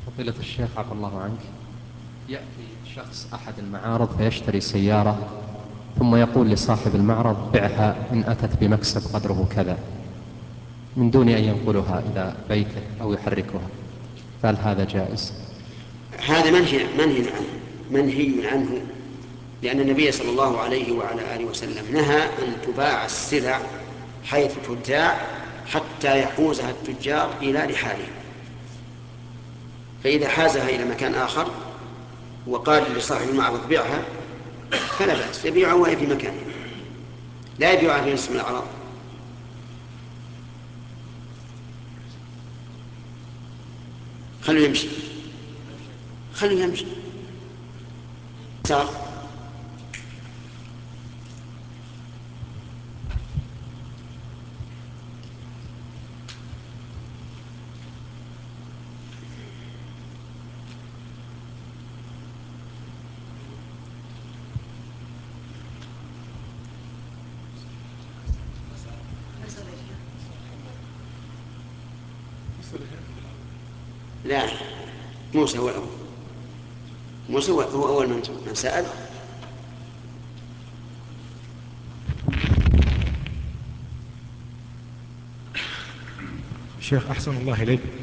فضيلة الشيخ عفى الله عنك، يأتي شخص أحد المعارض فيشتري سيارة، ثم يقول لصاحب المعرض بعها إن أتت بمكسب قدره كذا، من دون أن ينقلها إلى بيته أو يحركها، فهل هذا جائز؟ هذا منهي عنه، لأن النبي صلى الله عليه وعلى آله وسلم نهى أن تباع السلع حيث تبتاع حتى يحوزها التجار إلى رحالهم. فإذا حازها إلى مكان آخر وقال لصاحب المعرض بيعها فلا بأس، يبيعها وهي في مكانها، لا يبيعها في نصف من الأعراض. خلوا يمشي، خلوا يمشي. لا، موسى هو الأول، موسى هو أول من سأل. شيخ أحسن الله إليك،